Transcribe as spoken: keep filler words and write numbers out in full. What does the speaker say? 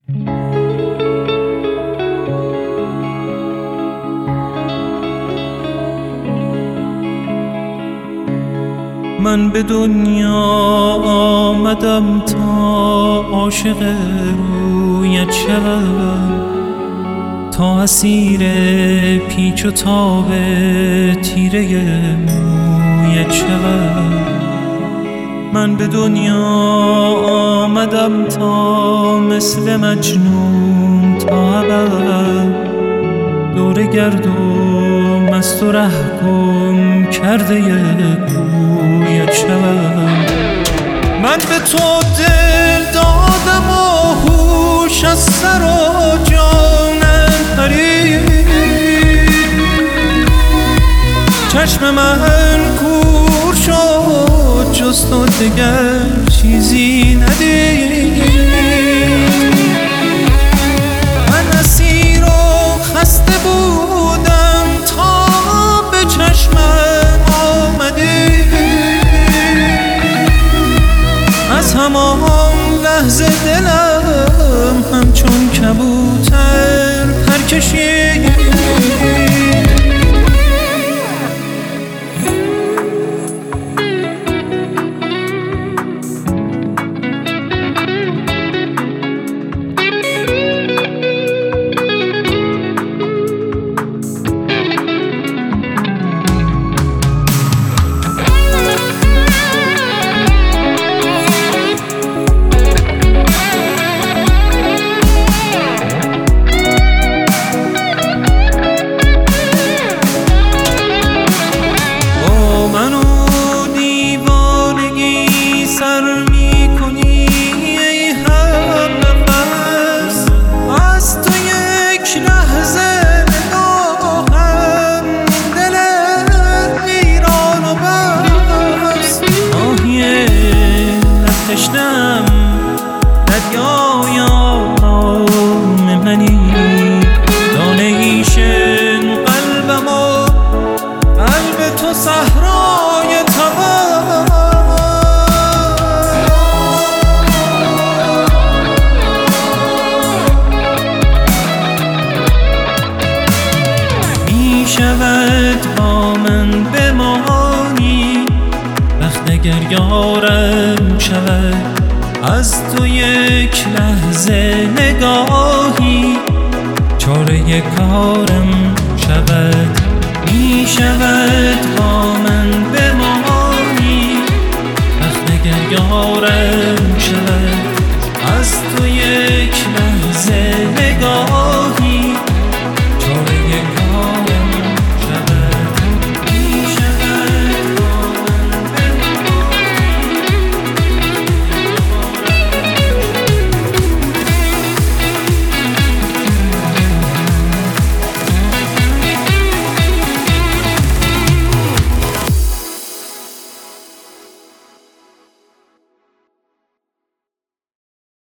من به دنیا آمدم تا عاشق رویت شوم، تا اسیر پیچ و تاب تیره مویت شوم. من به دنیا آمدم تا مثل مجنون تا ابد دور گردم مست و ره گم کرده کویت شوم. من به تو دل دادم و هوش از سر و جانم پرید، چشم من کور شد جز تو دگر چیزی ندید. من اسیر و خسته بودم تا به چشمم آمدی، از همان لحظه دلم همچون کبوتر پر کشید. تشنم دریای آرام منی، دانه ایشن قلبم و قلب تو صحرای تبا. می شود با من بمانی وقت اگر یارم شود، از تو یک لحظه نگاهی چاره کارم شود. می شود با من بمانی وقت اگر یارم